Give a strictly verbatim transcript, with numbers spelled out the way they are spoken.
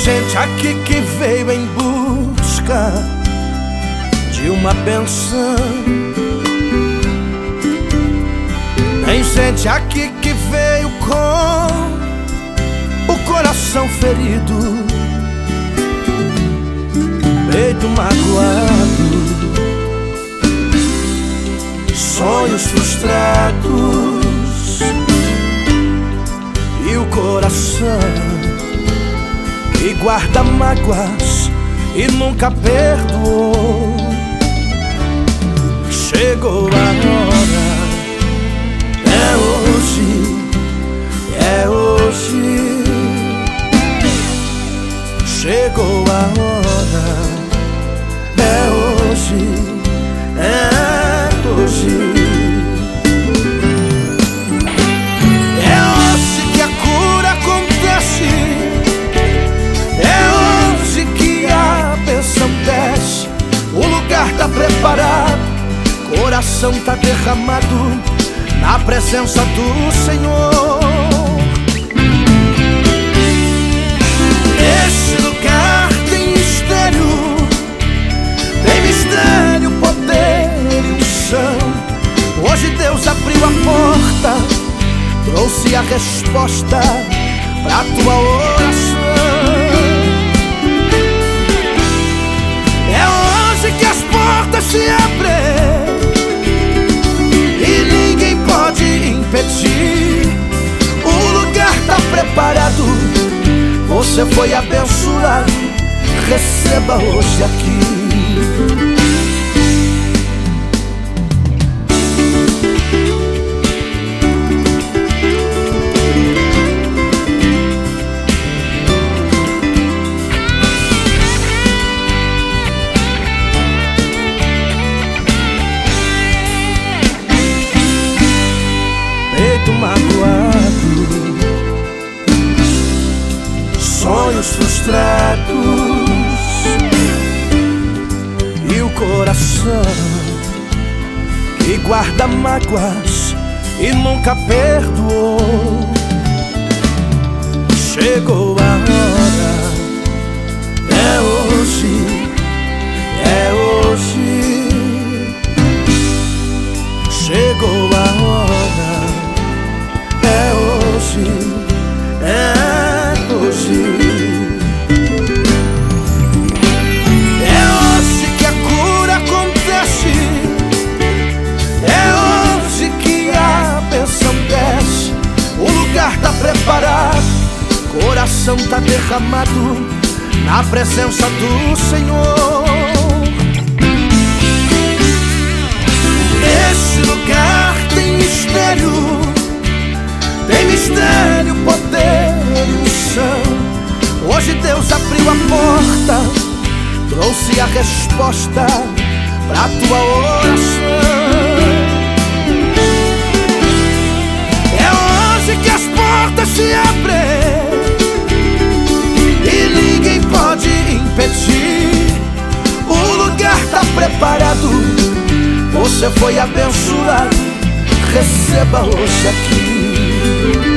gente aqui que veio em busca de uma bênção. Tem gente aqui que veio com o coração ferido, peito magoado, sonhos frustrados e o coração que guarda mágoas e nunca perdoou. Chegou a hora, é hoje, é hoje. Chegou a hora, é hoje, é hoje. É hoje que a cura acontece, é hoje que a bênção desce. O lugar tá preparado, coração tá derramado na presença do Senhor. Esse lugar tem mistério, tem mistério, poder e unção. Hoje Deus abriu a porta, trouxe a resposta pra tua oração. É hoje que as portas se abrem e ninguém pode impedir. O lugar tá preparado, você foi abençoado, receba hoje aqui. Peito magoado, sonhos frustrados e o coração que guarda mágoas e nunca perdoou. Chegou a hora, é hoje, é hoje. Chegou a hora, é hoje, é hoje. É hoje que a cura acontece, é hoje que a bênção desce. O lugar tá preparado, coração tá derramado na presença do Senhor. Esse lugar tem mistério, tem mistério, poder e unção. Hoje Deus abriu a porta, trouxe a resposta pra tua oração. É hoje que as portas se abrem e ninguém pode impedir. O lugar tá preparado, você foi abençoado, receba hoje aqui.